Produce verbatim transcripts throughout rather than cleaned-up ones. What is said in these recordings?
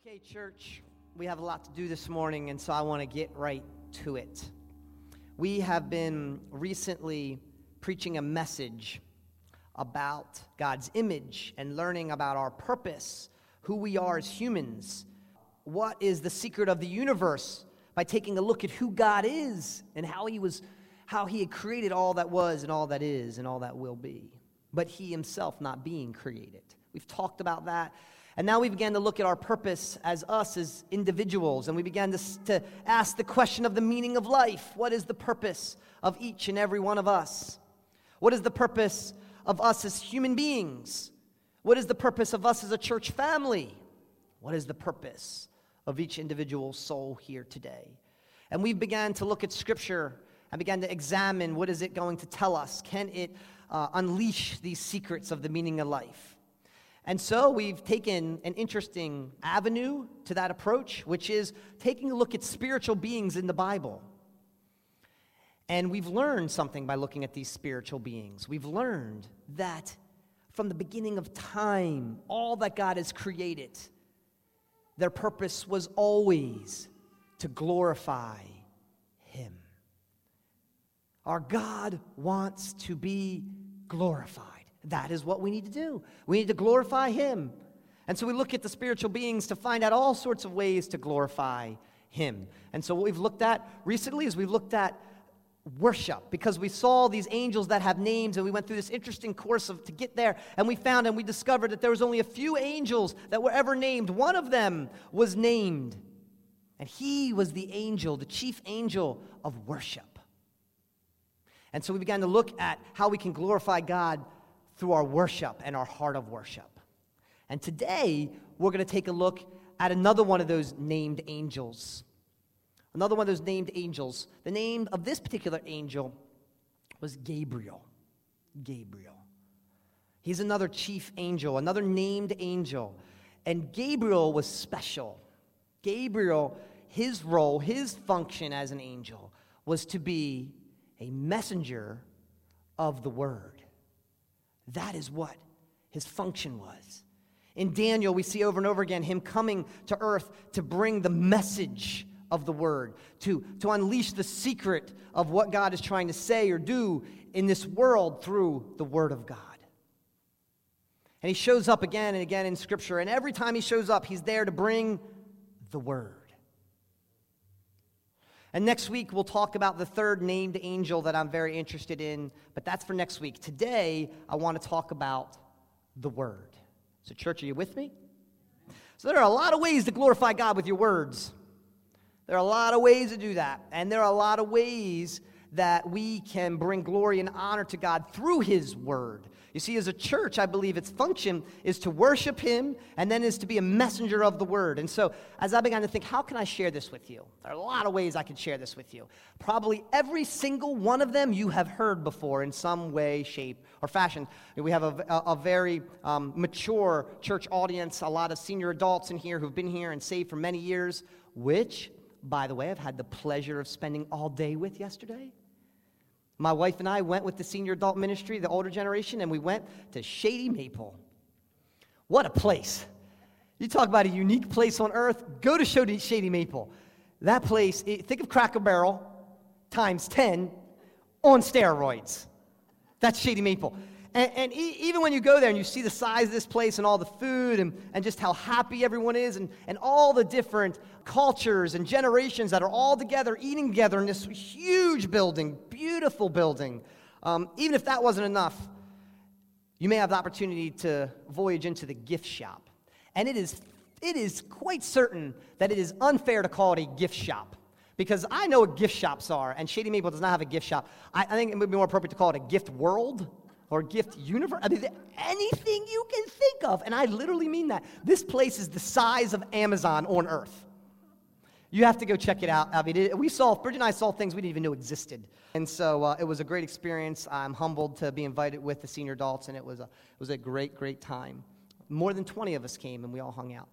Okay, church, we have a lot to do this morning, and so I want to get right to it. We have been recently preaching a message about God's image and learning about our purpose, who we are as humans, what is the secret of the universe, by taking a look at who God is and how he was, how he had created all that was and all that is and all that will be, but he himself not being created. We've talked about that. And now we began to look at our purpose as us, as individuals, and we began to, to ask the question of the meaning of life. What is the purpose of each and every one of us? What is the purpose of us as human beings? What is the purpose of us as a church family? What is the purpose of each individual soul here today? And we began to look at Scripture and began to examine what is it going to tell us. Can it uh, unleash these secrets of the meaning of life? And so we've taken an interesting avenue to that approach, which is taking a look at spiritual beings in the Bible. And we've learned something by looking at these spiritual beings. We've learned that from the beginning of time, all that God has created, their purpose was always to glorify Him. Our God wants to be glorified. That is what we need to do. We need to glorify Him. And so we look at the spiritual beings to find out all sorts of ways to glorify Him. And so what we've looked at recently is we've looked at worship, because we saw these angels that have names, and we went through this interesting course of to get there, and we found and we discovered that there was only a few angels that were ever named. One of them was named, and he was the angel, the chief angel of worship. And so we began to look at how we can glorify God through our worship and our heart of worship. And today, we're going to take a look at another one of those named angels. Another one of those named angels. The name of this particular angel was Gabriel. Gabriel. He's another chief angel, another named angel. And Gabriel was special. Gabriel, his role, his function as an angel was to be a messenger of the word. That is what his function was. In Daniel, we see over and over again him coming to earth to bring the message of the word, to, to unleash the secret of what God is trying to say or do in this world through the word of God. And he shows up again and again in Scripture, and every time he shows up, he's there to bring the word. And next week, we'll talk about the third named angel that I'm very interested in, but that's for next week. Today, I want to talk about the Word. So, church, are you with me? So there are a lot of ways to glorify God with your words. There are a lot of ways to do that, and there are a lot of ways that we can bring glory and honor to God through His Word. You see, as a church, I believe its function is to worship Him, and then is to be a messenger of the Word. And so, as I began to think, how can I share this with you? There are a lot of ways I can share this with you. Probably every single one of them you have heard before in some way, shape, or fashion. We have a, a, a very um, mature church audience, a lot of senior adults in here who've been here and saved for many years, which, by the way, I've had the pleasure of spending all day with yesterday. My wife and I went with the senior adult ministry, the older generation, and we went to Shady Maple. What a place. You talk about a unique place on earth, go to Shady Maple. That place, think of Cracker Barrel times ten on steroids. That's Shady Maple. And, and e- even when you go there and you see the size of this place and all the food and, and just how happy everyone is and, and all the different cultures and generations that are all together, eating together in this huge building, beautiful building. Um, even if that wasn't enough, you may have the opportunity to voyage into the gift shop. And it is, it is quite certain that it is unfair to call it a gift shop, because I know what gift shops are, and Shady Maple does not have a gift shop. I, I think it would be more appropriate to call it a gift world or gift universe. I mean, anything you can think of, and I literally mean that. This place is the size of Amazon on earth. You have to go check it out. I mean, it, we saw, Bridget and I saw things we didn't even know existed. And so uh, it was a great experience. I'm humbled to be invited with the senior adults, and it was a, it was a great, great time. More than twenty of us came, and we all hung out.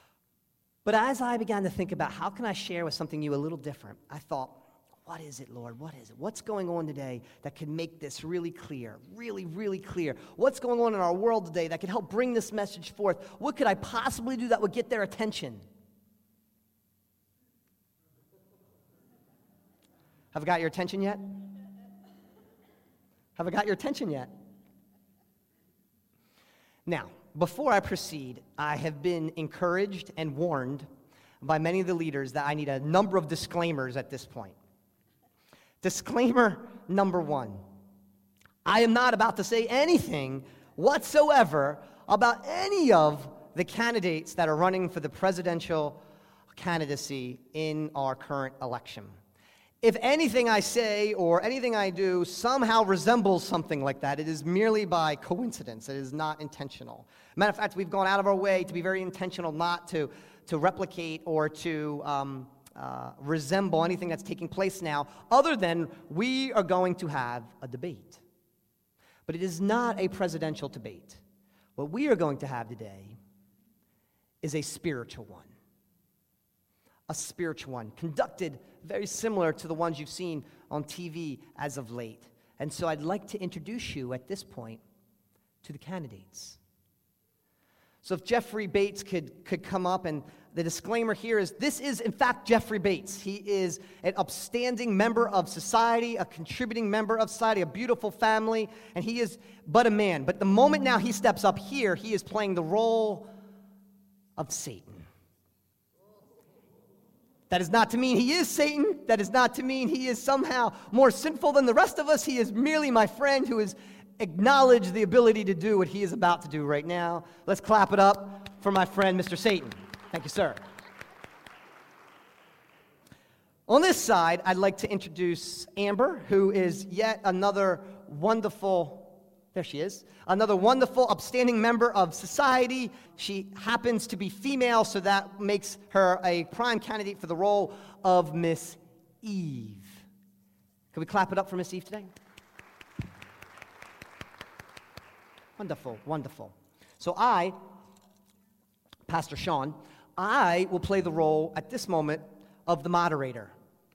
But as I began to think about how can I share with something new a little different, I thought, what is it, Lord? What is it? What's going on today that can make this really clear, really, really clear? What's going on in our world today that can help bring this message forth? What could I possibly do that would get their attention? Have I got your attention yet? Have I got your attention yet? Now, before I proceed, I have been encouraged and warned by many of the leaders that I need a number of disclaimers at this point. Disclaimer number one, I am not about to say anything whatsoever about any of the candidates that are running for the presidential candidacy in our current election. If anything I say or anything I do somehow resembles something like that, it is merely by coincidence. It is not intentional. Matter of fact, we've gone out of our way to be very intentional not to, to replicate or to um, uh, resemble anything that's taking place now, other than we are going to have a debate. But it is not a presidential debate. What we are going to have today is a spiritual one. A spiritual one, conducted very similar to the ones you've seen on T V as of late. And so I'd like to introduce you at this point to the candidates. So if Jeffrey Bates could, could come up, and the disclaimer here is this is, in fact, Jeffrey Bates. He is an upstanding member of society, a contributing member of society, a beautiful family, and he is but a man. But the moment now he steps up here, he is playing the role of Satan. That is not to mean he is Satan. That is not to mean he is somehow more sinful than the rest of us. He is merely my friend who has acknowledged the ability to do what he is about to do right now. Let's clap it up for my friend, Mister Satan. Thank you, sir. On this side, I'd like to introduce Amber, who is yet another wonderful There she is. Another wonderful, upstanding member of society. She happens to be female, so that makes her a prime candidate for the role of Miss Eve. Can we clap it up for Miss Eve today? Wonderful, wonderful. So I, Pastor Sean, I will play the role at this moment of the moderator.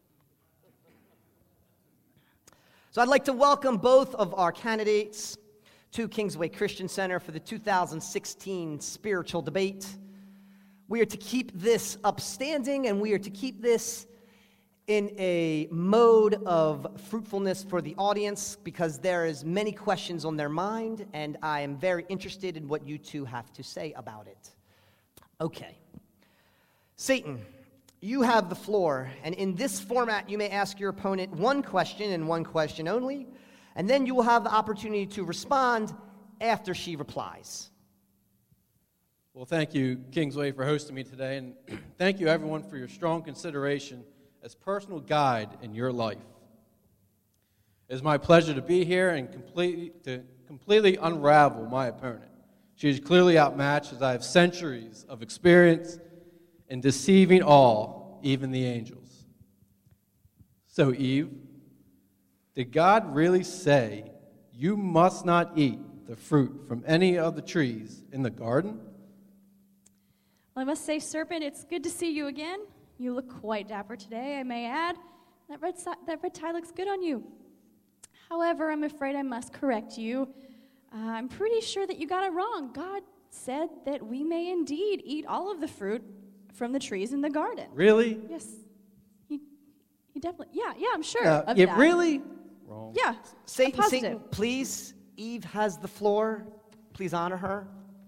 So I'd like to welcome both of our candidates to Kingsway Christian Center for the two thousand sixteen spiritual debate. We are to keep this upstanding, and we are to keep this in a mode of fruitfulness for the audience, because there is many questions on their mind, and I am very interested in what you two have to say about it. Okay. Satan, you have the floor, and in this format, you may ask your opponent one question and one question only, and then you will have the opportunity to respond after she replies. Well, thank you, Kingsway, for hosting me today, and thank you, everyone, for your strong consideration as personal guide in your life. It is my pleasure to be here and completely, to completely unravel my opponent. She is clearly outmatched, as I have centuries of experience in deceiving all, even the angels. So, Eve, did God really say you must not eat the fruit from any of the trees in the garden? Well, I must say, Serpent, it's good to see you again. You look quite dapper today, I may add. That red, si- that red tie looks good on you. However, I'm afraid I must correct you. Uh, I'm pretty sure that you got it wrong. God said that we may indeed eat all of the fruit from the trees in the garden. Really? Yes. He, he definitely, yeah, yeah, I'm sure Uh, of it that. really? Wrong. Yeah, Satan, I'm positive. Satan, please, Eve has the floor. Please honor her.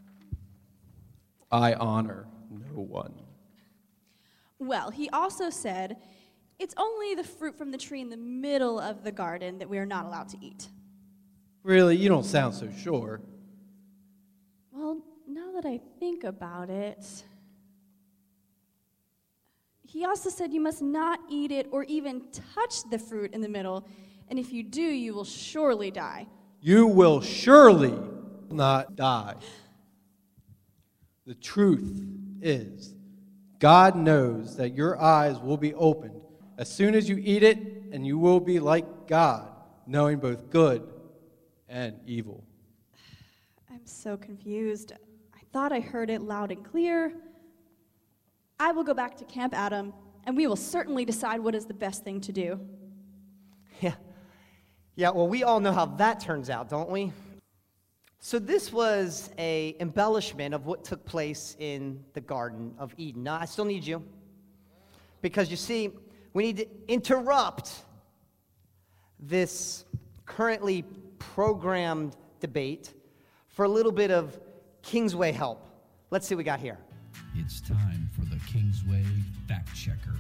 I honor no one. Well, he also said, it's only the fruit from the tree in the middle of the garden that we are not allowed to eat. Really? You don't sound so sure. Well, now that I think about it, he also said you must not eat it or even touch the fruit in the middle, and if you do, you will surely die. You will surely not die. The truth is, God knows that your eyes will be opened as soon as you eat it, and you will be like God, knowing both good and evil. I'm so confused. I thought I heard it loud and clear. I will go back to Camp Adam, and we will certainly decide what is the best thing to do. Yeah. Yeah, well, we all know how that turns out, don't we? So this was a embellishment of what took place in the Garden of Eden. Now, I still need you, because you see, we need to interrupt this currently programmed debate for a little bit of Kingsway help. Let's see what we got here. It's time for the Kingsway Fact Checker.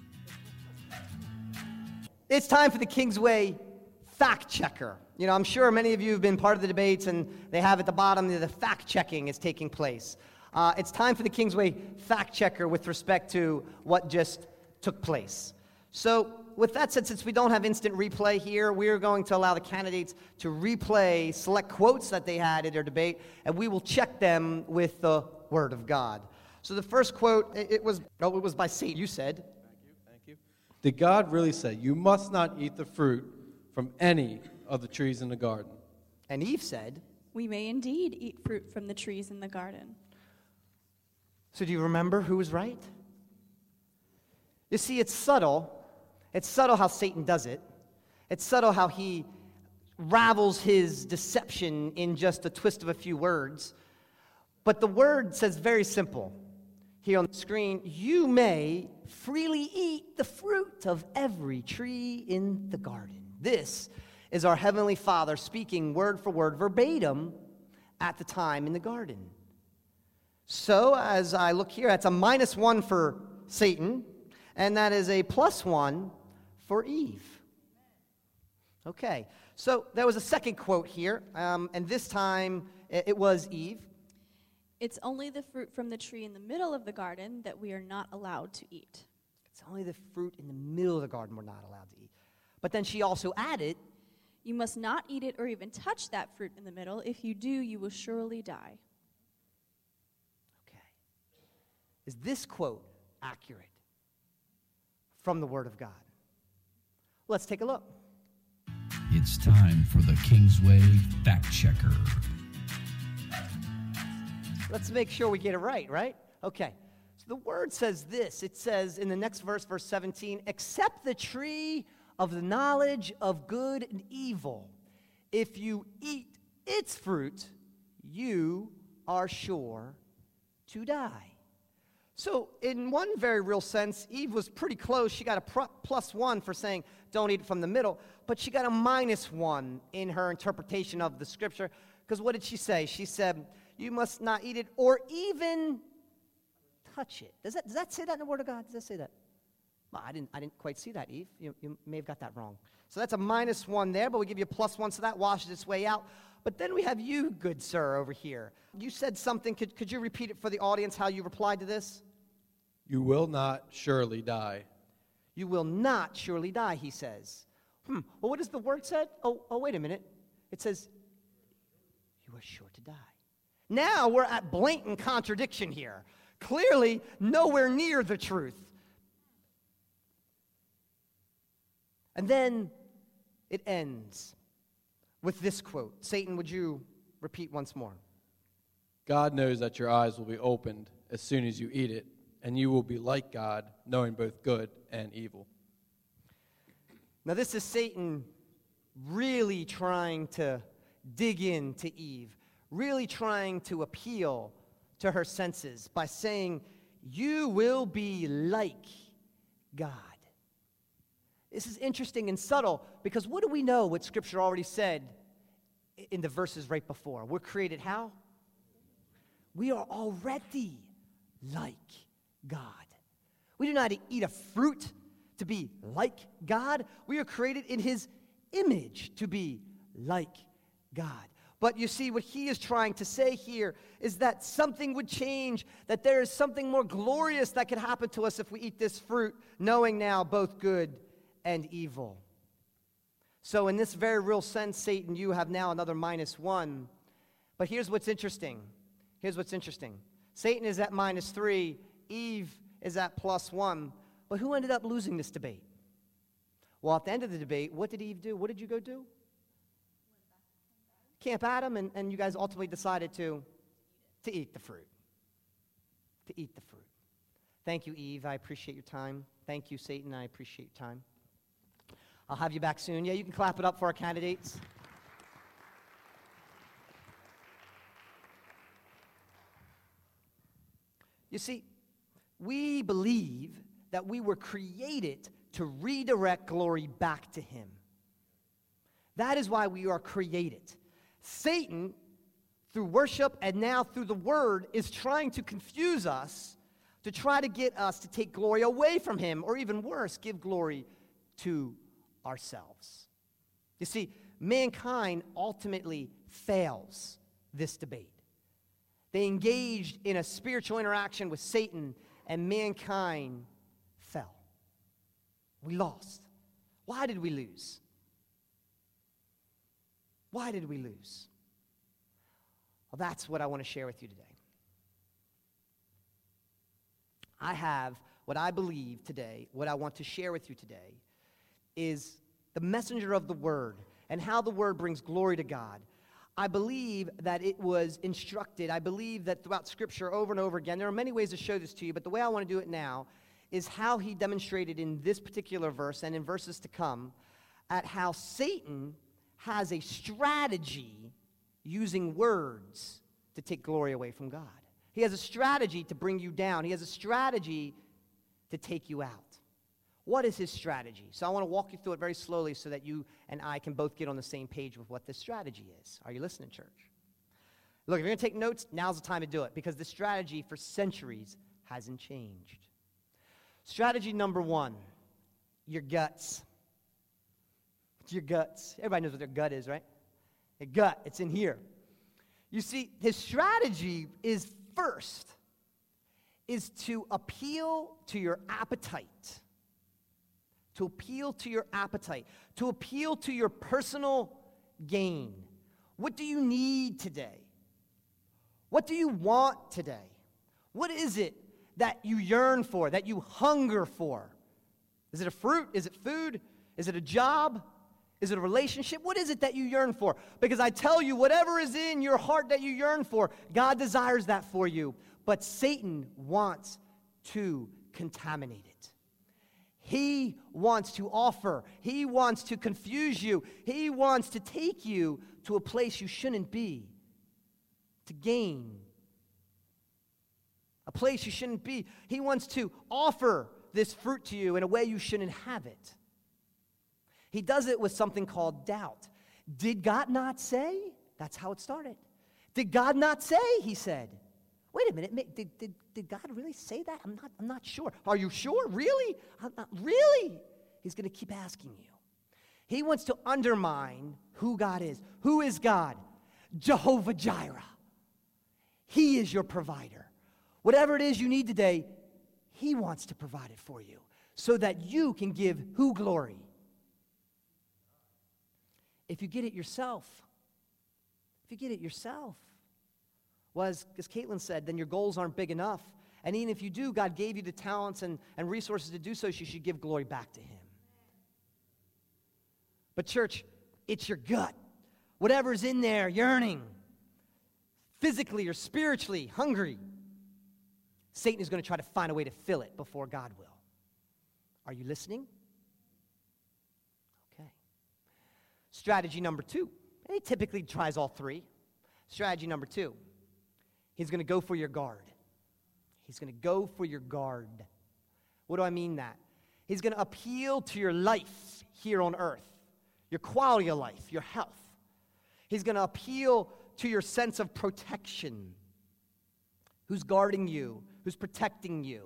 It's time for the Kingsway Fact Checker. You know, I'm sure many of you have been part of the debates, and they have at the bottom the fact checking is taking place. Uh, it's time for the Kingsway Fact Checker with respect to what just took place. So, with that said, since we don't have instant replay here, we are going to allow the candidates to replay select quotes that they had in their debate, and we will check them with the Word of God. So the first quote, it, it was oh, it was by Satan. You said. Thank you, thank you. Did God really say, you must not eat the fruit from any of the trees in the garden? And Eve said. We may indeed eat fruit from the trees in the garden. So do you remember who was right? You see, it's subtle. It's subtle how Satan does it. It's subtle how he ravels his deception in just a twist of a few words. But the word says very simple here on the screen, you may freely eat the fruit of every tree in the garden. This is our Heavenly Father speaking word for word, verbatim, at the time in the garden. So as I look here, that's a minus one for Satan, and that is a plus one for Eve. Okay, so there was a second quote here, um, and this time it was Eve. It's only the fruit from the tree in the middle of the garden that we are not allowed to eat. It's only the fruit in the middle of the garden we're not allowed to eat. But then she also added, you must not eat it or even touch that fruit in the middle. If you do, you will surely die. Okay. Is this quote accurate from the Word of God? Let's take a look. It's time for the Kingsway Fact Checker. Let's make sure we get it right, right? Okay. So the Word says this. It says in the next verse, verse seventeen, except the tree of the knowledge of good and evil. If you eat its fruit, you are sure to die. So in one very real sense, Eve was pretty close. She got a pr- plus one for saying, don't eat it from the middle. But she got a minus one in her interpretation of the scripture. Because what did she say? She said, you must not eat it or even touch it. Does that, does that say that in the Word of God? Does that say that? Well, I didn't, I didn't quite see that, Eve. You, you may have got that wrong. So that's a minus one there, but we give you a plus one, so that washes its way out. But then we have you, good sir, over here. You said something. Could, could you repeat it for the audience, how you replied to this? You will not surely die. You will not surely die, he says. Hmm. Well, what does the word say? Oh, oh, wait a minute. It says, you are sure to die. Now we're at blatant contradiction here. Clearly, nowhere near the truth. And then it ends with this quote. Satan, would you repeat once more? God knows that your eyes will be opened as soon as you eat it, and you will be like God, knowing both good and evil. Now, this is Satan really trying to dig into Eve, really trying to appeal to her senses by saying, you will be like God. This is interesting and subtle because what do we know what Scripture already said in the verses right before? We're created how? We are already like God. We do not eat a fruit to be like God. We are created in His image to be like God. But you see, what he is trying to say here is that something would change, that there is something more glorious that could happen to us if we eat this fruit, knowing now both good and evil. So in this very real sense, Satan, you have now another minus one. But here's what's interesting. Here's what's interesting. Satan is at minus three. Eve is at plus one. But who ended up losing this debate? Well, at the end of the debate, what did Eve do? What did you go do? Camp Adam, and, and you guys ultimately decided to, to eat the fruit. To eat the fruit. Thank you, Eve. I appreciate your time. Thank you, Satan. I appreciate your time. I'll have you back soon. Yeah, you can clap it up for our candidates. You see, we believe that we were created to redirect glory back to Him. That is why we are created. Satan, through worship and now through the word, is trying to confuse us, to try to get us to take glory away from him, or even worse, give glory to ourselves. You see, mankind ultimately fails this debate. They engaged in a spiritual interaction with Satan, and mankind fell. We lost. Why did we lose? Why did we lose? Well, that's what I want to share with you today. I have what I believe today, what I want to share with you today, is the messenger of the word and how the word brings glory to God. I believe that it was instructed. I believe that throughout Scripture over and over again, there are many ways to show this to you, but the way I want to do it now is how he demonstrated in this particular verse and in verses to come at how Satan has a strategy using words to take glory away from God. He has a strategy to bring you down. He has a strategy to take you out. What is his strategy? So I want to walk you through it very slowly so that you and I can both get on the same page with what this strategy is. Are you listening, church? Look, if you're going to take notes, now's the time to do it, because the strategy for centuries hasn't changed. Strategy number one, your guts. It's your guts. Everybody knows what their gut is, right? A gut, it's in here. You see, his strategy is first, is to appeal to your appetite. To appeal to your appetite. To appeal to your personal gain. What do you need today? What do you want today? What is it that you yearn for, that you hunger for? Is it a fruit? Is it food? Is it a job? Is it a relationship? What is it that you yearn for? Because I tell you, whatever is in your heart that you yearn for, God desires that for you. But Satan wants to contaminate it. He wants to offer. He wants to confuse you. He wants to take you to a place you shouldn't be, to gain. A place you shouldn't be. He wants to offer this fruit to you in a way you shouldn't have it. He does it with something called doubt. Did God not say? That's how it started. Did God not say? He said. Wait a minute. Did, did, did God really say that? I'm not, I'm not sure. Are you sure? Really? I'm not, really? He's going to keep asking you. He wants to undermine who God is. Who is God? Jehovah Jireh. He is your provider. Whatever it is you need today, he wants to provide it for you so that you can give who glory? If you get it yourself, if you get it yourself, well, as, as Caitlin said, then your goals aren't big enough. And even if you do, God gave you the talents and, and resources to do so, so you should give glory back to him. But church, it's your gut. Whatever's in there, yearning, physically or spiritually, hungry, Satan is going to try to find a way to fill it before God will. Are you listening? Okay. Strategy number two. And he typically tries all three. Strategy number two. He's going to go for your guard. He's going to go for your guard. What do I mean that? He's going to appeal to your life here on earth, your quality of life, your health. He's going to appeal to your sense of protection. Who's guarding you? Who's protecting you?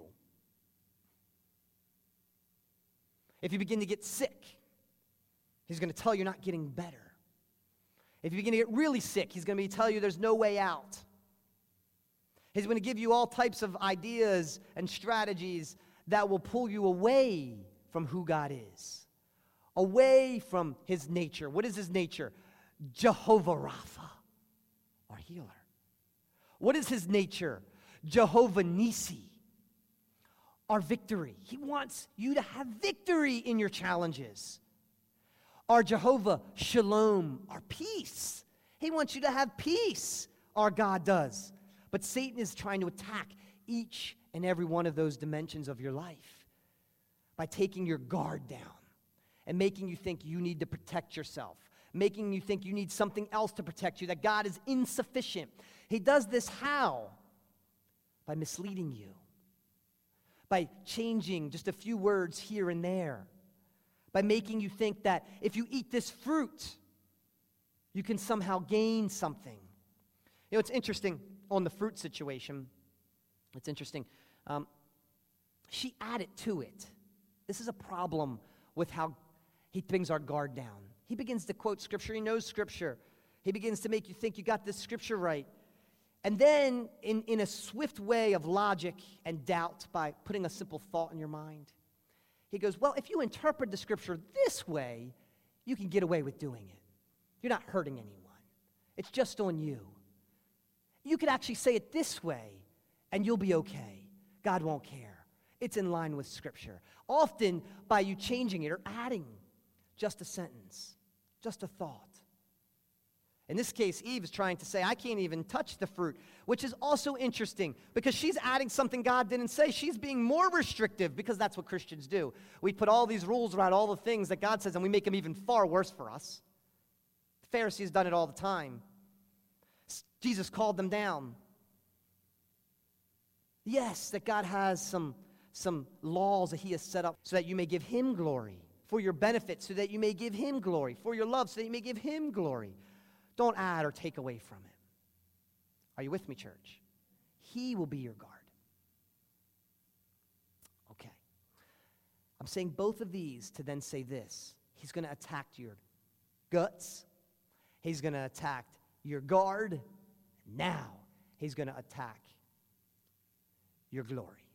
If you begin to get sick, he's going to tell you you're not getting better. If you begin to get really sick, he's going to be tell you there's no way out. He's going to give you all types of ideas and strategies that will pull you away from who God is, away from his nature. What is his nature? Jehovah Rapha, our healer. What is his nature? Jehovah Nissi, our victory. He wants you to have victory in your challenges. Our Jehovah Shalom, our peace. He wants you to have peace, our God does. But Satan is trying to attack each and every one of those dimensions of your life by taking your guard down and making you think you need to protect yourself, making you think you need something else to protect you, that God is insufficient. He does this how? By misleading you, by changing just a few words here and there, by making you think that if you eat this fruit, You can somehow gain something. You know, it's interesting on the fruit situation. It's interesting. Um, she added to it. This is a problem with how he brings our guard down. He begins to quote Scripture. He knows Scripture. He begins to make you think you got this Scripture right. And then, in, in a swift way of logic and doubt, by putting a simple thought in your mind, he goes, well, if you interpret the Scripture this way, you can get away with doing it. You're not hurting anyone. It's just on you. You could actually say it this way, and you'll be okay. God won't care. It's in line with Scripture. Often, by you changing it or adding just a sentence, just a thought. In this case, Eve is trying to say, I can't even touch the fruit, which is also interesting because she's adding something God didn't say. She's being more restrictive because that's what Christians do. We put all these rules around all the things that God says, and we make them even far worse for us. The Pharisees done it all the time. Jesus called them down. Yes, that God has some, some laws that he has set up so that you may give him glory, for your benefit so that you may give him glory, for your love so that you may give him glory. Don't add or take away from it. Are you with me, church? He will be your guard. Okay. I'm saying both of these to then say this. He's going to attack your guts. He's going to attack your guard. Now, he's going to attack your glory.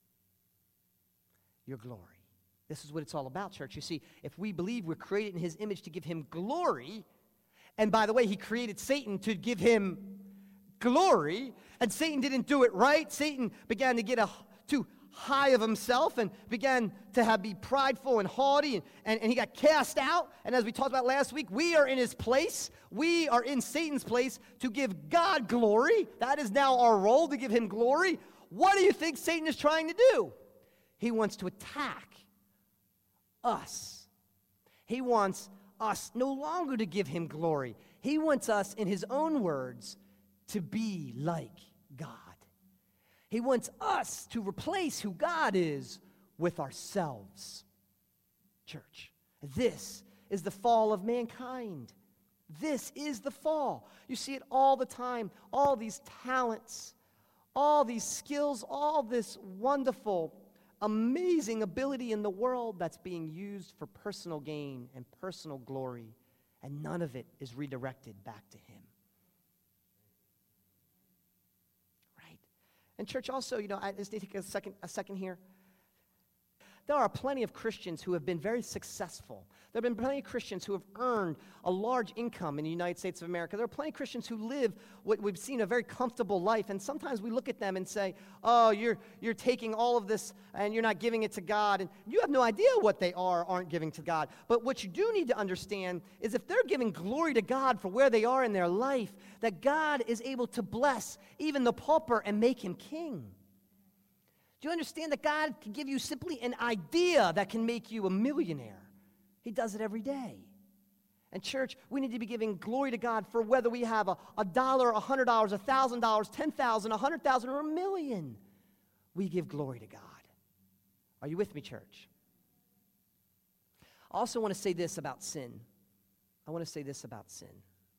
Your glory. This is what it's all about, church. You see, if we believe we're created in his image to give him glory, and by the way, he created Satan to give him glory, and Satan didn't do it right. Satan began to get a, too high of himself and began to have, be prideful and haughty, and, and, and he got cast out. And as we talked about last week, we are in his place. We are in Satan's place to give God glory. That is now our role, to give him glory. What do you think Satan is trying to do? He wants to attack us. He wants us no longer to give him glory. He wants us, in his own words, to be like God. He wants us to replace who God is with ourselves. Church, this is the fall of mankind. This is the fall. You see it all the time. All these talents, all these skills, all this wonderful, amazing ability in the world that's being used for personal gain and personal glory, and none of it is redirected back to him. Right? And church, also, you know, I just need to take a second, a second here. There are plenty of Christians who have been very successful. There have been plenty of Christians who have earned a large income in the United States of America. There are plenty of Christians who live what we've seen a very comfortable life. And sometimes we look at them and say, oh, you're, you're taking all of this and you're not giving it to God. And you have no idea what they are or aren't giving to God. But what you do need to understand is if they're giving glory to God for where they are in their life, that God is able to bless even the pauper and make him king. Do you understand that God can give you simply an idea that can make you a millionaire? He does it every day. And church, we need to be giving glory to God for whether we have a, a dollar, a hundred dollars, a thousand dollars, ten thousand, a hundred thousand, or a million. We give glory to God. Are you with me, church? I also want to say this about sin. I want to say this about sin.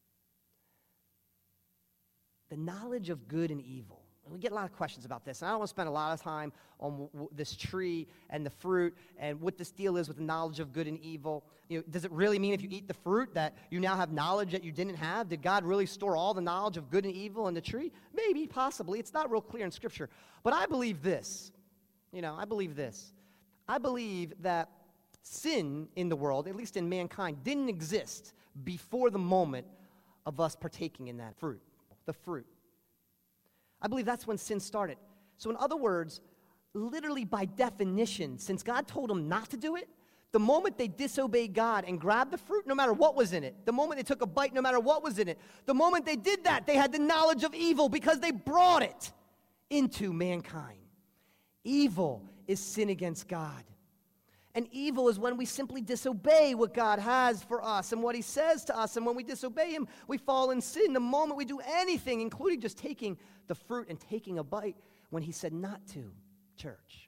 The knowledge of good and evil. We get a lot of questions about this, and I don't want to spend a lot of time on w- w- this tree and the fruit and what this deal is with the knowledge of good and evil. You know, does it really mean if you eat the fruit that you now have knowledge that you didn't have? Did God really store all the knowledge of good and evil in the tree? Maybe, possibly. It's not real clear in Scripture. But I believe this. You know, I believe this. I believe that sin in the world, at least in mankind, didn't exist before the moment of us partaking in that fruit, the fruit. I believe that's when sin started. So in other words, literally by definition, since God told them not to do it, the moment they disobeyed God and grabbed the fruit, no matter what was in it, the moment they took a bite, no matter what was in it, the moment they did that, they had the knowledge of evil because they brought it into mankind. Evil is sin against God. And evil is when we simply disobey what God has for us and what he says to us. And when we disobey him, we fall in sin. The moment we do anything, including just taking the fruit and taking a bite, when he said not to, church.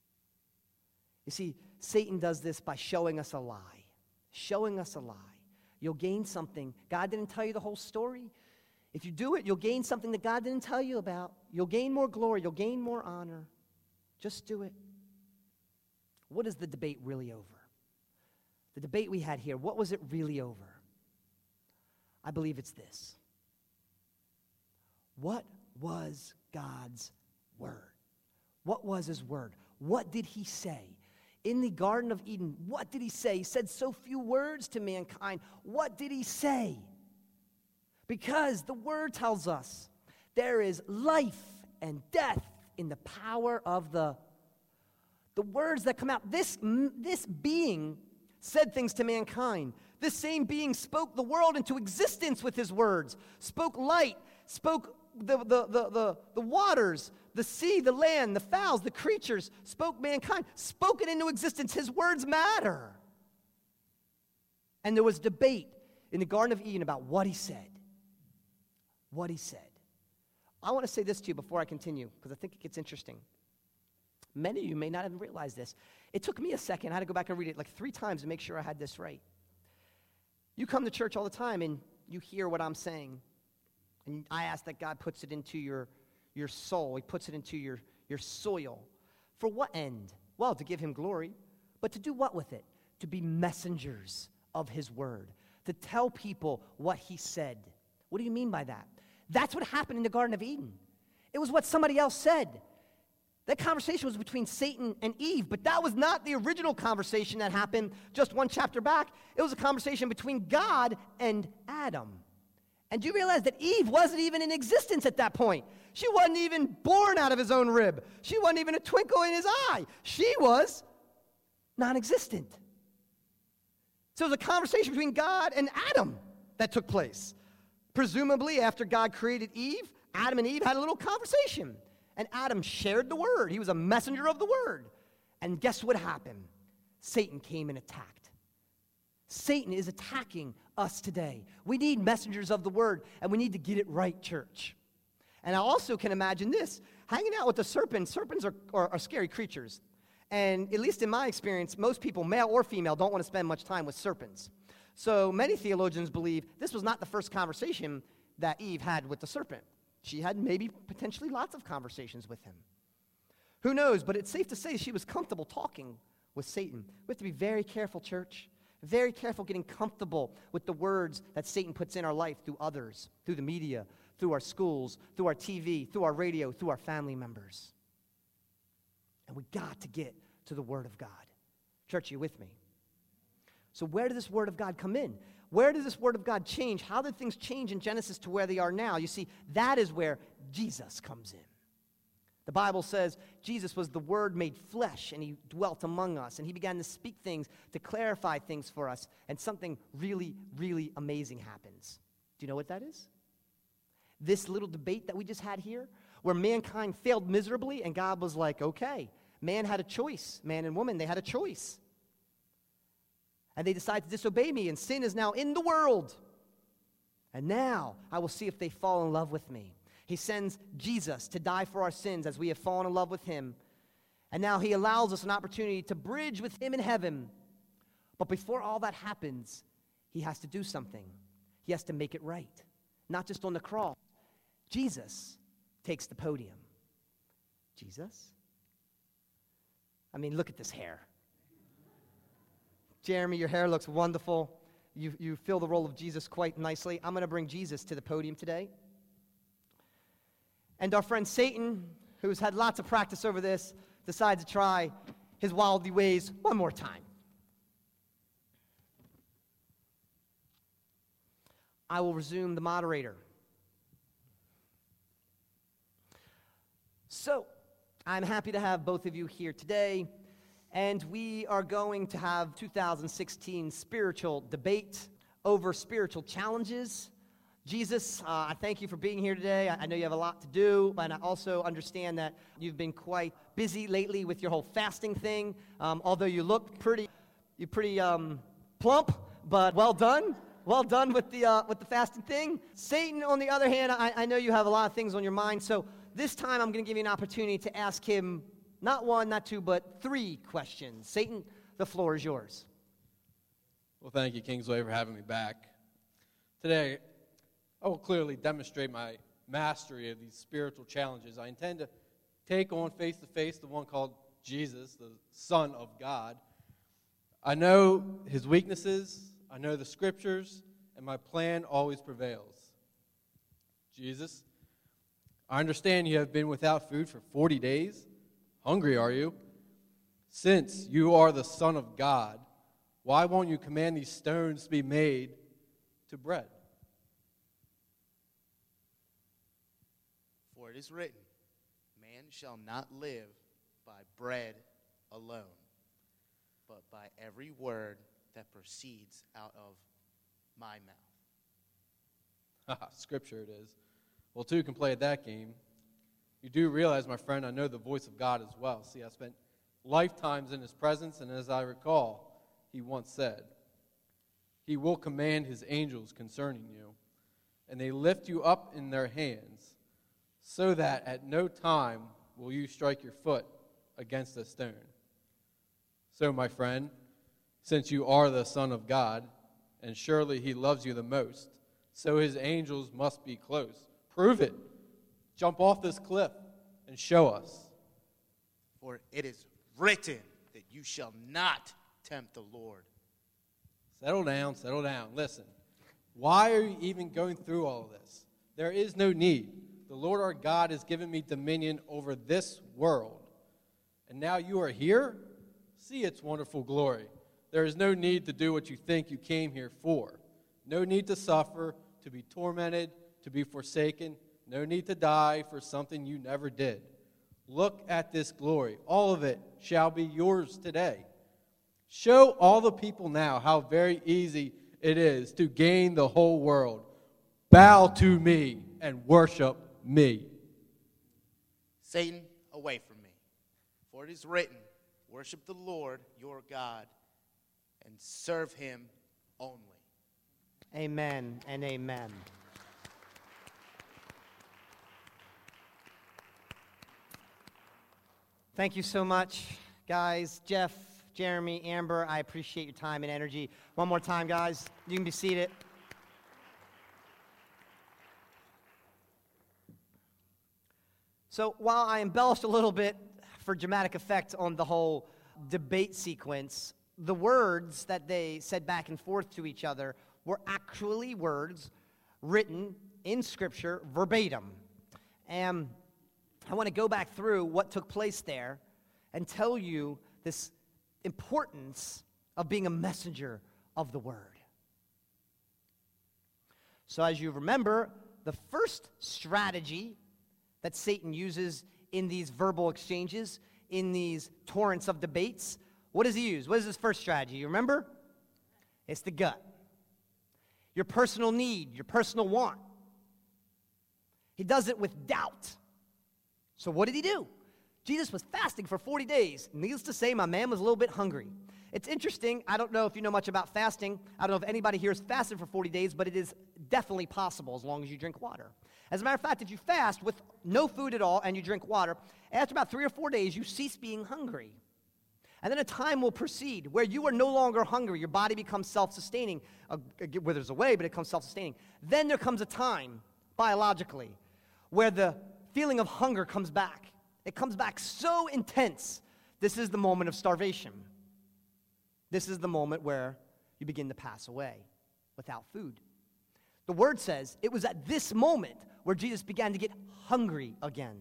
You see, Satan does this by showing us a lie. Showing us a lie. you'll gain something. God didn't tell you the whole story. If you do it, you'll gain something that God didn't tell you about. You'll gain more glory. You'll gain more honor. Just do it. What is the debate really over? The debate we had here, what was it really over? I believe it's this. What was God's word? What was his word? What did he say? In the Garden of Eden, what did he say? He said so few words to mankind. What did he say? Because the word tells us there is life and death in the power of the, the words that come out. This, this being said things to mankind. This same being spoke the world into existence with his words, spoke light, spoke the, the, the, the, the waters, the sea, the land, the fowls, the creatures, spoke mankind, spoke it into existence. His words matter. And there was debate in the Garden of Eden about what he said. What he said. I want to say this to you before I continue, because I think it gets interesting. Many of you may not have realized this. It took me a second. I had to go back and read it like three times to make sure I had this right. You come to church all the time and you hear what I'm saying. And I ask that God puts it into your, your soul. He puts it into your, your soil. For what end? Well, to give him glory. But to do what with it? To be messengers of his word. To tell people what he said. What do you mean by that? That's what happened in the Garden of Eden. It was what somebody else said. That conversation was between Satan and Eve, but that was not the original conversation that happened just one chapter back. It was a conversation between God and Adam. And do you realize that Eve wasn't even in existence at that point? She wasn't even born out of his own rib. She wasn't even a twinkle in his eye. She was non-existent. So it was a conversation between God and Adam that took place. Presumably, after God created Eve, Adam and Eve had a little conversation. And Adam shared the word. He was a messenger of the word. And guess what happened? Satan came and attacked. Satan is attacking us today. We need messengers of the word, and we need to get it right, church. And I also can imagine this. Hanging out with the serpent, serpents are, are, are scary creatures. And at least in my experience, most people, male or female, don't want to spend much time with serpents. So many theologians believe this was not the first conversation that Eve had with the serpent. She had maybe potentially lots of conversations with him. Who knows? But it's safe to say she was comfortable talking with Satan. We have to be very careful, church. Very careful getting comfortable with the words that Satan puts in our life through others, through the media, through our schools, through our T V, through our radio, through our family members. And we got to get to the Word of God. Church, are you with me? So where did this Word of God come in? Where did this Word of God change? How did things change in Genesis to where they are now? You see, that is where Jesus comes in. The Bible says Jesus was the Word made flesh, and he dwelt among us, and he began to speak things, to clarify things for us, and something really, really amazing happens. Do you know what that is? This little debate that we just had here, where mankind failed miserably, and God was like, okay, man had a choice. Man and woman, they had a choice. And they decide to disobey me, and sin is now in the world. And now I will see if they fall in love with me. He sends Jesus to die for our sins as we have fallen in love with him. And now he allows us an opportunity to bridge with him in heaven. But before all that happens, he has to do something. He has to make it right. Not just on the cross. Jesus takes the podium. Jesus? I mean, look at this hair. Jeremy, your hair looks wonderful. You, you fill the role of Jesus quite nicely. I'm going to bring Jesus to the podium today. And our friend Satan, who's had lots of practice over this, decides to try his wildly ways one more time. I will resume the moderator. So, I'm happy to have both of you here today. And we are going to have two thousand sixteen spiritual debate over spiritual challenges. Jesus, uh, I thank you for being here today. I, I know you have a lot to do, but I also understand that you've been quite busy lately with your whole fasting thing. Um, although you look pretty, you're pretty um, plump, but well done. Well done with the uh, with the fasting thing. Satan, on the other hand, I, I know you have a lot of things on your mind. So this time I'm going to give you an opportunity to ask him not one, not two, but three questions. Satan, the floor is yours. Well, thank you, Kingsway, for having me back. Today, I will clearly demonstrate my mastery of these spiritual challenges. I intend to take on face-to-face the one called Jesus, the Son of God. I know his weaknesses, I know the scriptures, and my plan always prevails. Jesus, I understand you have been without food for forty days. Hungry, are you? Since you are the Son of God, why won't you command these stones to be made to bread? For it is written, man shall not live by bread alone, but by every word that proceeds out of my mouth. Scripture it is. Well, two can play at that game. You do realize, my friend, I know the voice of God as well. See, I spent lifetimes in his presence, and as I recall, he once said, he will command his angels concerning you, and they lift you up in their hands, so that at no time will you strike your foot against a stone. So, my friend, since you are the Son of God, and surely he loves you the most, so his angels must be close. Prove it. Jump off this cliff and show us. For it is written that you shall not tempt the Lord. Settle down, settle down. Listen, why are you even going through all of this? There is no need. The Lord our God has given me dominion over this world. And now you are here? See its wonderful glory. There is no need to do what you think you came here for. No need to suffer, to be tormented, to be forsaken. No need to die for something you never did. Look at this glory. All of it shall be yours today. Show all the people now how very easy it is to gain the whole world. Bow to me and worship me. Satan, away from me. For it is written, worship the Lord your God and serve him only. Amen and amen. Thank you so much, guys. Jeff, Jeremy, Amber, I appreciate your time and energy. One more time, guys. You can be seated. So while I embellished a little bit for dramatic effect on the whole debate sequence, the words that they said back and forth to each other were actually words written in Scripture verbatim. And I want to go back through what took place there and tell you this importance of being a messenger of the Word. So as you remember, the first strategy that Satan uses in these verbal exchanges, in these torrents of debates, what does he use? What is his first strategy? You remember? It's the gut. Your personal need, your personal want. He does it with doubt. So what did he do? Jesus was fasting for forty days. Needless to say, my man was a little bit hungry. It's interesting. I don't know if you know much about fasting. I don't know if anybody here has fasted for forty days, but it is definitely possible as long as you drink water. As a matter of fact, if you fast with no food at all and you drink water, after about three or four days, you cease being hungry. And then a time will proceed where you are no longer hungry. Your body becomes self-sustaining. Uh, it withers away, but it becomes self-sustaining. Then there comes a time, biologically, where the feeling of hunger comes back. It comes back so intense. This is the moment of starvation. This is the moment where you begin to pass away without food. The Word says it was at this moment where Jesus began to get hungry again.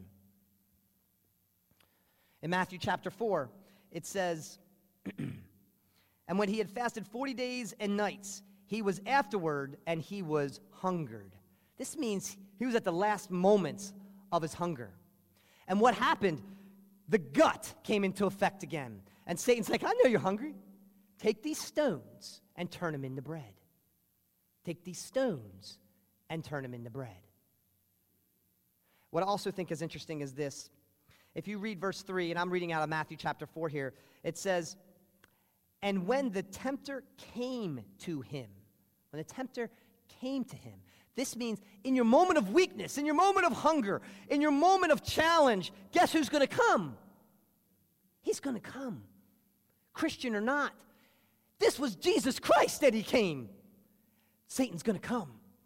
In Matthew chapter four, it says, and when he had fasted forty days and nights, he was afterward and he was hungered. This means he was at the last moments of his hunger. And what happened? The gut came into effect again. And Satan's like, I know you're hungry. Take these stones and turn them into bread. Take these stones and turn them into bread. What I also think is interesting is this. If you read verse three, and I'm reading out of Matthew chapter four here, it says, and when the tempter came to him, when the tempter came to him, this means in your moment of weakness, in your moment of hunger, in your moment of challenge, guess who's going to come? He's going to come, Christian or not. This was Jesus Christ that he came. Satan's going to come.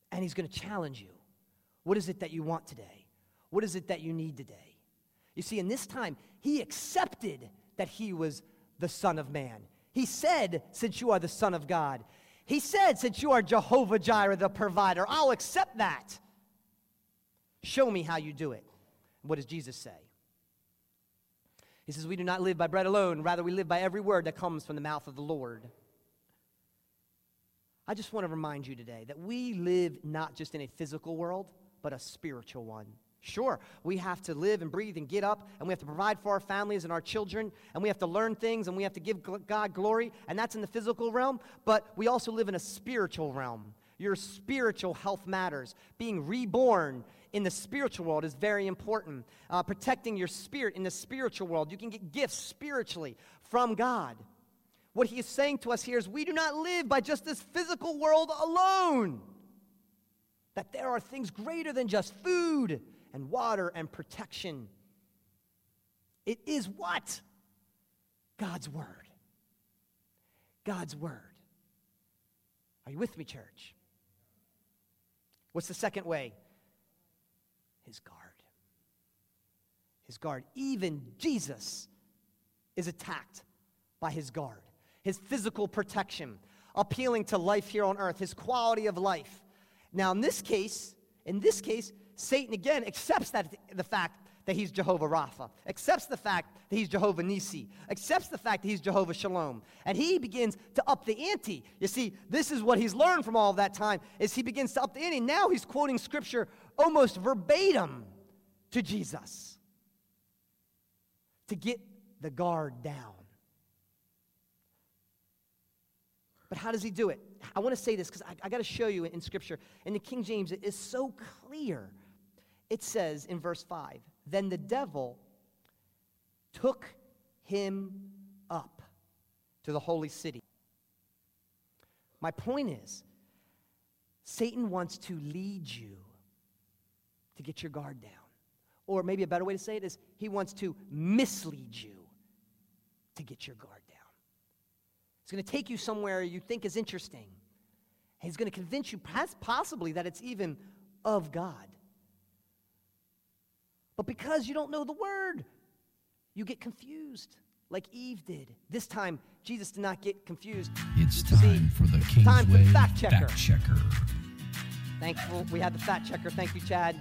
And he's going to challenge you. What is it that you want today? What is it that you need today? You see, in this time, he accepted that he was the Son of Man. He said, since you are the Son of God. He said, since you are Jehovah Jireh, the provider, I'll accept that. Show me how you do it. What does Jesus say? He says, we do not live by bread alone. Rather, we live by every word that comes from the mouth of the Lord. I just want to remind you today that we live not just in a physical world, but a spiritual one. Sure, we have to live and breathe and get up, and we have to provide for our families and our children, and we have to learn things, and we have to give God glory, and that's in the physical realm, but we also live in a spiritual realm. Your spiritual health matters. Being reborn in the spiritual world is very important. Uh, protecting your spirit in the spiritual world. You can get gifts spiritually from God. What he is saying to us here is we do not live by just this physical world alone. That there are things greater than just food and water and protection. It is what? God's Word. God's Word. Are you with me, church? What's the second way? His guard. His guard. Even Jesus is attacked by his guard. His physical protection, appealing to life here on earth, his quality of life. Now, in this case, in this case, Satan again accepts that the fact that he's Jehovah Rapha, accepts the fact that he's Jehovah Nisi, accepts the fact that he's Jehovah Shalom, and he begins to up the ante. You see, this is what he's learned from all of that time, is he begins to up the ante. Now he's quoting Scripture almost verbatim to Jesus to get the guard down. But how does he do it? I want to say this because I, I got to show you in, in Scripture. In the King James, it is so clear. It says in verse five, then the devil took him up to the holy city. My point is, Satan wants to lead you to get your guard down. Or maybe a better way to say it is, he wants to mislead you to get your guard down. He's going to take you somewhere you think is interesting. He's going to convince you possibly that it's even of God. But because you don't know the word, you get confused like Eve did. This time, Jesus did not get confused. It's time for the time for Kingsway the fact checker. Fact Checker. Thankful we had the fact checker. Thank you, Chad.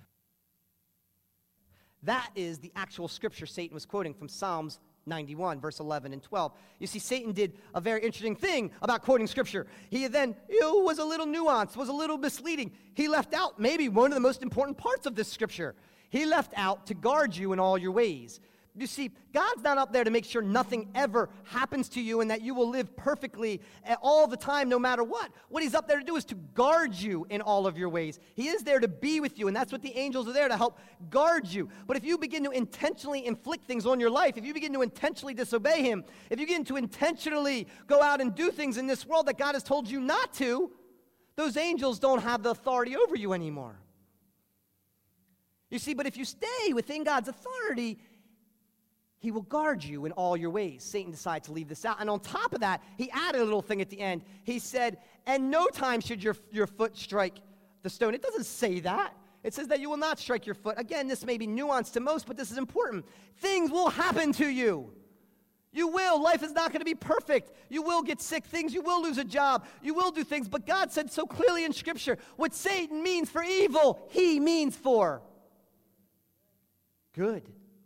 That is the actual scripture Satan was quoting from Psalms ninety-one, verse eleven and twelve. You see, Satan did a very interesting thing about quoting Scripture. He then you know, was a little nuanced, was a little misleading. He left out maybe one of the most important parts of this Scripture. He left out to guard you in all your ways. You see, God's not up there to make sure nothing ever happens to you and that you will live perfectly all the time, no matter what. What he's up there to do is to guard you in all of your ways. He is there to be with you, and that's what the angels are there to help guard you. But if you begin to intentionally inflict things on your life, if you begin to intentionally disobey him, if you begin to intentionally go out and do things in this world that God has told you not to, those angels don't have the authority over you anymore. You see, but if you stay within God's authority, he will guard you in all your ways. Satan decided to leave this out. And on top of that, he added a little thing at the end. He said, and no time should your, your foot strike the stone. It doesn't say that. It says that you will not strike your foot. Again, this may be nuanced to most, but this is important. Things will happen to you. You will. Life is not going to be perfect. You will get sick things. You will lose a job. You will do things. But God said so clearly in Scripture, what Satan means for evil, he means for good.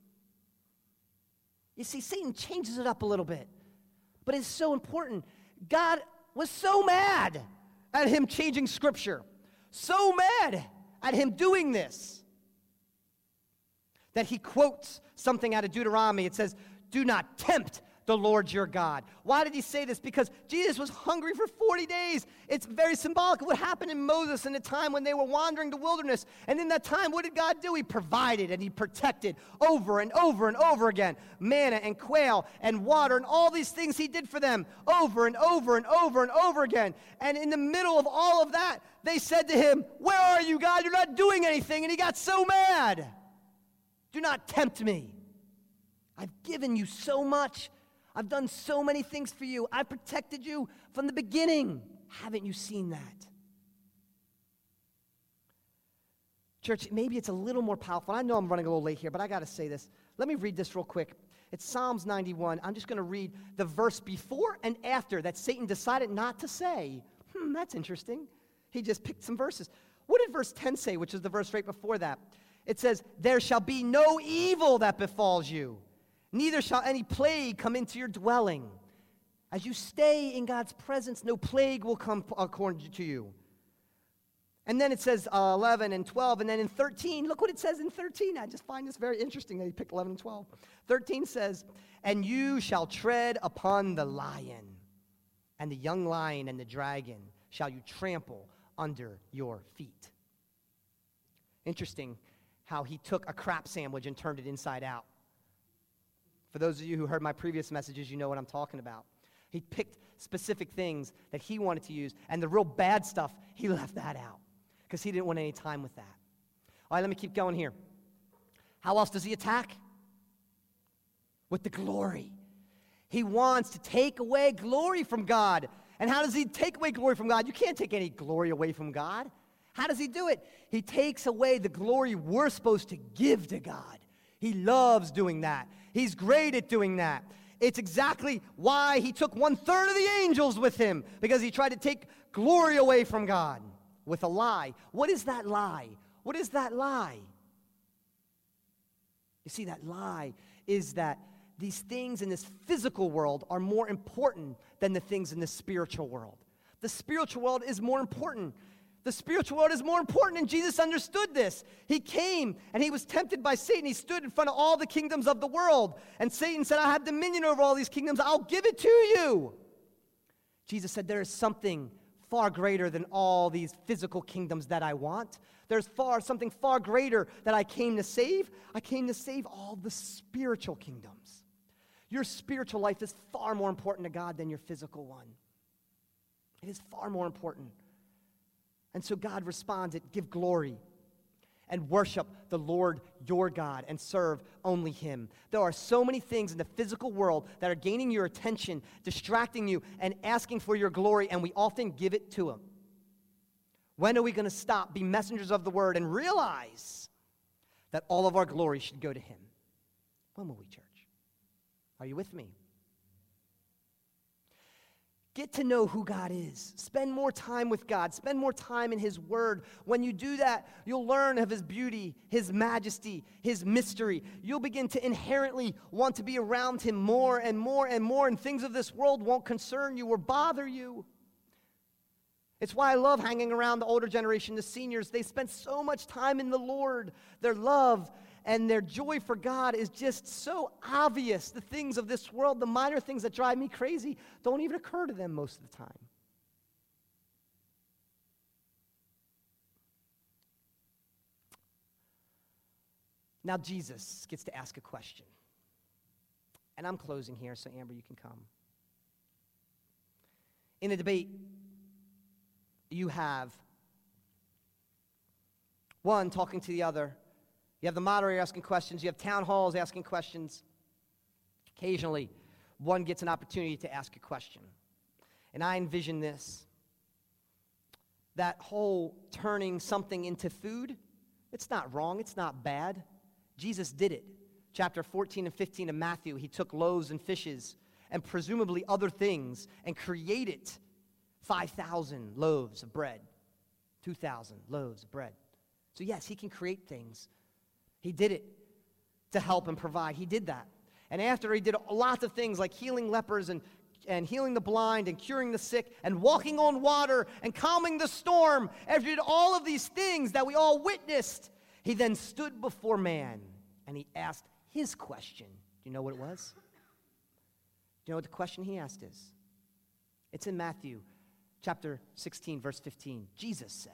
You see, Satan changes it up a little bit, but it's so important. God was so mad at him changing Scripture, so mad at him doing this, that he quotes something out of Deuteronomy. It says, do not tempt the Lord your God. Why did he say this? Because Jesus was hungry for forty days. It's very symbolic of what happened in Moses in the time when they were wandering the wilderness. And in that time, what did God do? He provided and he protected over and over and over again. Manna and quail and water and all these things he did for them over and over and over and over again. And in the middle of all of that, they said to him, where are you, God? You're not doing anything. And he got so mad. Do not tempt me. I've given you so much. I've done so many things for you. I protected you from the beginning. Haven't you seen that? Church, maybe it's a little more powerful. I know I'm running a little late here, but I got to say this. Let me read this real quick. It's Psalms ninety-one. I'm just going to read the verse before and after that Satan decided not to say. Hmm, that's interesting. He just picked some verses. What did verse ten say, which is the verse right before that? It says, there shall be no evil that befalls you, neither shall any plague come into your dwelling. As you stay in God's presence, no plague will come according to you. And then it says uh, eleven and twelve, and then in thirteen, look what it says in thirteen. I just find this very interesting that he picked eleven and twelve. thirteen says, and you shall tread upon the lion, and the young lion and the dragon shall you trample under your feet. Interesting how he took a crap sandwich and turned it inside out. For those of you who heard my previous messages, you know what I'm talking about. He picked specific things that he wanted to use, and the real bad stuff, he left that out because he didn't want any time with that. All right, let me keep going here. How else does he attack? With the glory. He wants to take away glory from God. And how does he take away glory from God? You can't take any glory away from God. How does he do it? He takes away the glory we're supposed to give to God. He loves doing that. He's great at doing that. It's exactly why he took one-third of the angels with him, because he tried to take glory away from God with a lie. What is that lie? What is that lie? You see, that lie is that these things in this physical world are more important than the things in the spiritual world. The spiritual world is more important. The spiritual world is more important, and Jesus understood this. He came, and he was tempted by Satan. He stood in front of all the kingdoms of the world, and Satan said, I have dominion over all these kingdoms. I'll give it to you. Jesus said, there is something far greater than all these physical kingdoms that I want. There's far something far greater that I came to save. I came to save all the spiritual kingdoms. Your spiritual life is far more important to God than your physical one. It is far more important. And so God responds, it give glory and worship the Lord your God and serve only him. There are so many things in the physical world that are gaining your attention, distracting you, and asking for your glory, and we often give it to him. When are we going to stop, be messengers of the word, and realize that all of our glory should go to him? When will we, church? Are you with me? Get to know who God is. Spend more time with God. Spend more time in his word. When you do that, you'll learn of his beauty, his majesty, his mystery. You'll begin to inherently want to be around him more and more and more, and things of this world won't concern you or bother you. It's why I love hanging around the older generation, the seniors. They spend so much time in the Lord. Their love and their joy for God is just so obvious. The things of this world, the minor things that drive me crazy, don't even occur to them most of the time. Now Jesus gets to ask a question. And I'm closing here, so Amber, you can come. In a debate, you have one talking to the other. You have the moderator asking questions. You have town halls asking questions. Occasionally, one gets an opportunity to ask a question. And I envision this. That whole turning something into food, it's not wrong. It's not bad. Jesus did it. Chapter fourteen and fifteen of Matthew, he took loaves and fishes and presumably other things and created five thousand loaves of bread, two thousand loaves of bread. So yes, he can create things. He did it to help and provide. He did that. And after he did lots of things like healing lepers and, and healing the blind and curing the sick and walking on water and calming the storm, after he did all of these things that we all witnessed, he then stood before man and he asked his question. Do you know what it was? Do you know what the question he asked is? It's in Matthew chapter sixteen, verse fifteen. Jesus said,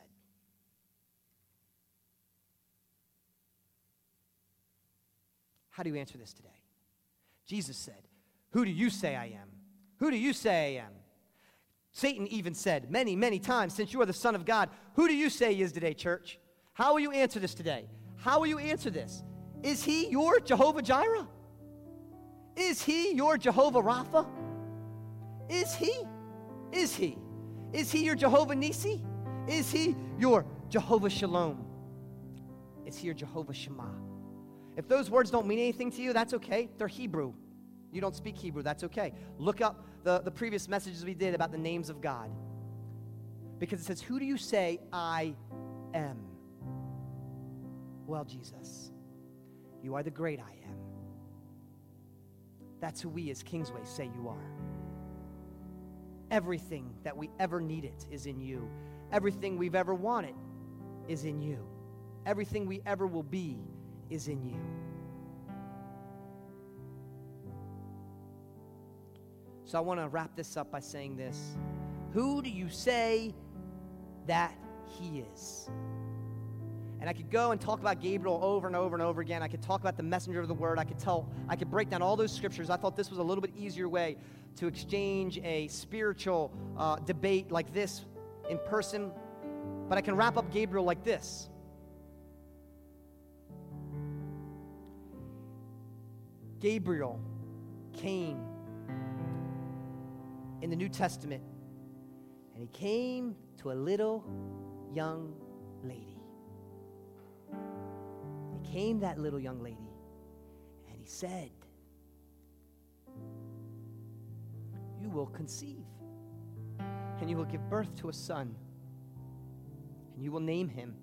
how do you answer this today? Jesus said, who do you say I am? Who do you say I am? Satan even said many, many times, since you are the Son of God, who do you say he is today, church? How will you answer this today? How will you answer this? Is he your Jehovah Jireh? Is he your Jehovah Rapha? Is he? Is he? Is he your Jehovah Nisi? Is he your Jehovah Shalom? is here Jehovah Shammah. If those words don't mean anything to you, that's okay. They're Hebrew. You don't speak Hebrew, that's okay. Look up the, the previous messages we did about the names of God. Because it says, who do you say I am? Well, Jesus, you are the great I am. That's who we as Kingsway say you are. Everything that we ever needed is in you. Everything we've ever wanted is in you. Everything we ever will be is in you. So I want to wrap this up by saying this. Who do you say that he is? And I could go and talk about Gabriel over and over and over again. I could talk about the messenger of the word. I could tell, I could break down all those scriptures. I thought this was a little bit easier way to exchange a spiritual uh, debate like this in person. But I can wrap up Gabriel like this. Gabriel came in the New Testament, and he came to a little young lady. He came that little young lady, and he said, you will conceive, and you will give birth to a son, and you will name him.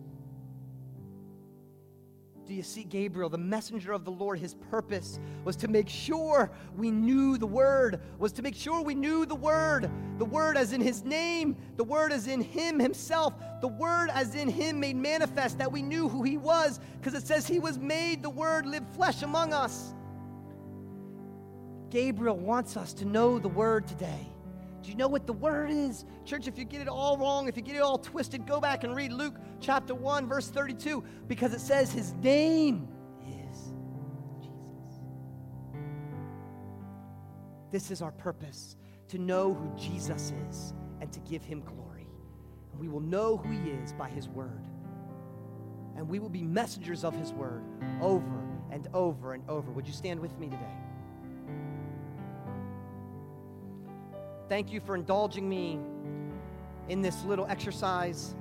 Do you see Gabriel, the messenger of the Lord? His purpose was to make sure we knew the Word, was to make sure we knew the Word. The Word as in His name, the Word as in Him Himself, the Word as in Him made manifest, that we knew who He was, because it says He was made, the Word lived flesh among us. Gabriel wants us to know the Word today. Do you know what the Word is? Church, if you get it all wrong, if you get it all twisted, go back and read Luke chapter one, verse thirty-two, because it says His name is Jesus. This is our purpose, to know who Jesus is and to give Him glory. And we will know who He is by His Word. And we will be messengers of His Word over and over and over. Would you stand with me today? Thank you for indulging me in this little exercise.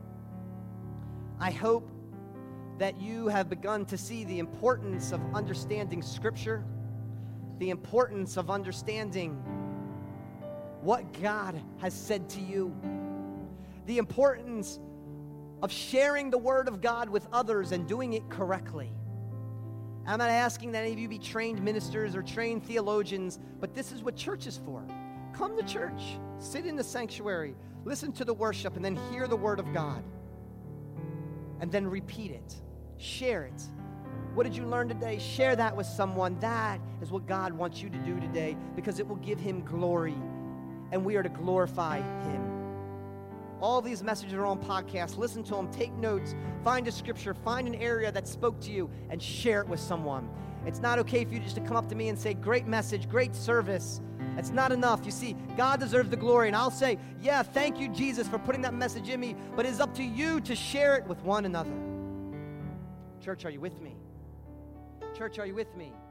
I hope that you have begun to see the importance of understanding Scripture, the importance of understanding what God has said to you, the importance of sharing the Word of God with others and doing it correctly. I'm not asking that any of you be trained ministers or trained theologians, but this is what church is for. Come to church, sit in the sanctuary, listen to the worship, and then hear the Word of God. And then repeat it. Share it. What did you learn today? Share that with someone. That is what God wants you to do today, because it will give Him glory, and we are to glorify Him. All these messages are on podcasts. Listen to them. Take notes. Find a scripture. Find an area that spoke to you and share it with someone. It's not okay for you just to come up to me and say, great message, great service. It's not enough. You see, God deserves the glory. And I'll say, yeah, thank you, Jesus, for putting that message in me. But it's up to you to share it with one another. Church, are you with me? Church, are you with me?